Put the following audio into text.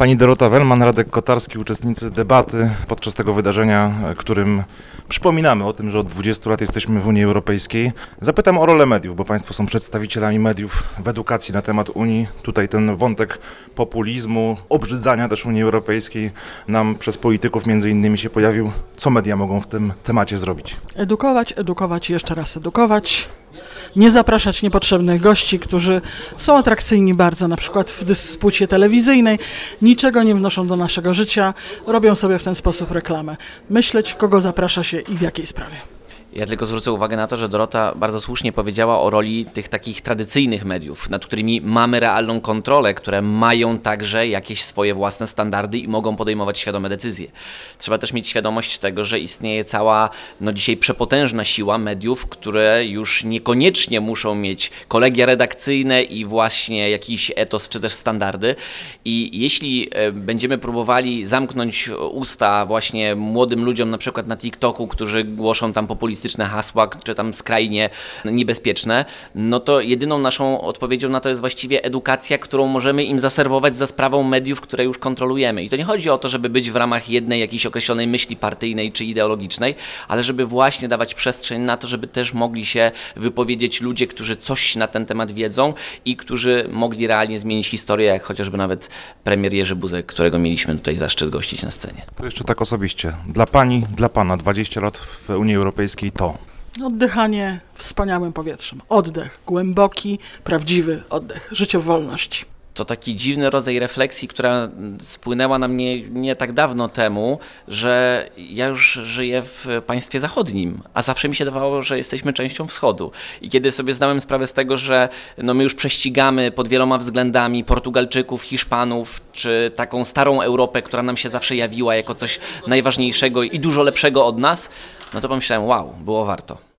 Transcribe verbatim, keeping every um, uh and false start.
Pani Dorota Wellman, Radek Kotarski, uczestnicy debaty podczas tego wydarzenia, którym przypominamy o tym, że od dwudziestu lat jesteśmy w Unii Europejskiej. Zapytam o rolę mediów, bo Państwo są przedstawicielami mediów w edukacji na temat Unii. Tutaj ten wątek populizmu, obrzydzania też Unii Europejskiej nam przez polityków między innymi się pojawił. Co media mogą w tym temacie zrobić? Edukować, edukować i jeszcze raz edukować. Nie zapraszać niepotrzebnych gości, którzy są atrakcyjni bardzo, na przykład w dyspucie telewizyjnej, niczego nie wnoszą do naszego życia, robią sobie w ten sposób reklamę. Myśleć, kogo zaprasza się i w jakiej sprawie. Ja tylko zwrócę uwagę na to, że Dorota bardzo słusznie powiedziała o roli tych takich tradycyjnych mediów, nad którymi mamy realną kontrolę, które mają także jakieś swoje własne standardy i mogą podejmować świadome decyzje. Trzeba też mieć świadomość tego, że istnieje cała, no dzisiaj przepotężna siła mediów, które już niekoniecznie muszą mieć kolegia redakcyjne i właśnie jakiś etos czy też standardy. I jeśli będziemy próbowali zamknąć usta właśnie młodym ludziom, na przykład na TikToku, którzy głoszą tam populistyczne hasła, czy tam skrajnie niebezpieczne, no to jedyną naszą odpowiedzią na to jest właściwie edukacja, którą możemy im zaserwować za sprawą mediów, które już kontrolujemy. I to nie chodzi o to, żeby być w ramach jednej jakiejś określonej myśli partyjnej czy ideologicznej, ale żeby właśnie dawać przestrzeń na to, żeby też mogli się wypowiedzieć ludzie, którzy coś na ten temat wiedzą i którzy mogli realnie zmienić historię, jak chociażby nawet premier Jerzy Buzek, którego mieliśmy tutaj zaszczyt gościć na scenie. To jeszcze tak osobiście. Dla Pani, dla Pana dwadzieścia lat w Unii Europejskiej to? Oddychanie wspaniałym powietrzem. Oddech głęboki, prawdziwy oddech. Życie w wolności. To taki dziwny rodzaj refleksji, która spłynęła na mnie nie tak dawno temu, że ja już żyję w państwie zachodnim, a zawsze mi się dawało, że jesteśmy częścią wschodu. I kiedy sobie zdałem sprawę z tego, że no my już prześcigamy pod wieloma względami Portugalczyków, Hiszpanów, czy taką starą Europę, która nam się zawsze jawiła jako coś najważniejszego i dużo lepszego od nas, no to pomyślałem, wow, było warto.